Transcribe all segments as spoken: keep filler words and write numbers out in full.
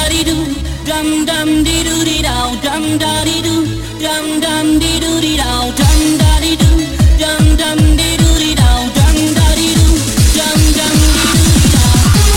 dee doo, dum dum dee doo dee dow, dum da dee doo, dum dum dee doo dee dow, dum da dee doo, dum dum dee doo dee dow, dum da dee doo, dum dum dee doo dee dow.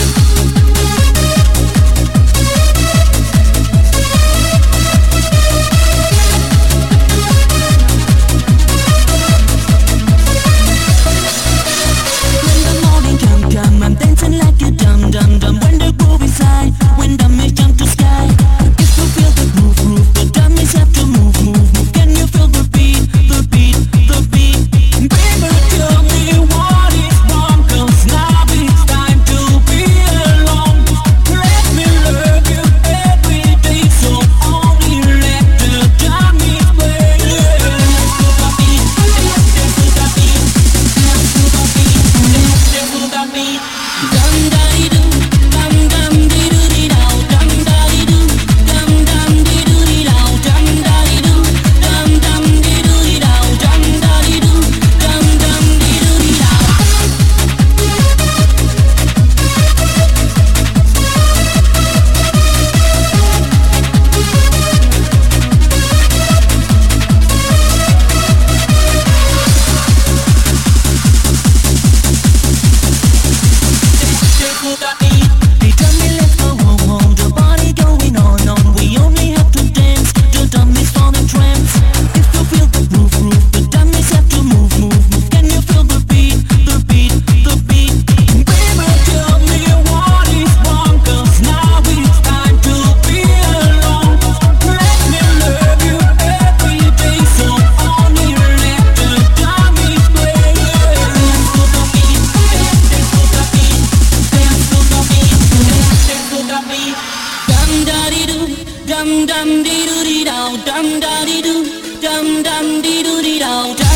When the morning come come, I'm dancing like a dum dum dum. When the groove inside, when the mist jump to sky. If you feel the groove groove, the dummies have to move move move. Can you feel the beat, the beat, the beat? Baby, tell me what is wrong, 'cause now it's time to be alone. Let me love you every day, so only let the dummies play. Dance to the beat, dance to the beat, dance to the beat, dance to the beat. Dum da dee doo, dum dum dee doo dee dow, dum da dee doo, dum dum dee doo dee dow, dum da dee doo, dum dum dee doo dee dow, dum da dee doo, dum dum dee doo dee dow. They tell me let's go home, home. The party going on, on. We only have to dance. The dummies fall in trance. If you feel the groove, groove, the dummies have to move, move, move. Can you feel the beat, the beat, the beat? Baby, tell me what is wrong, 'cause now it's time to be alone. Let me love you every day, so only let the dummies play. Dance to the beat, dance to the beat, dance to the beat, dance to the beat. Dum da dee doo, dum dum dee doo dee dow, dum da dee doo, dum dum dee doo dee dow.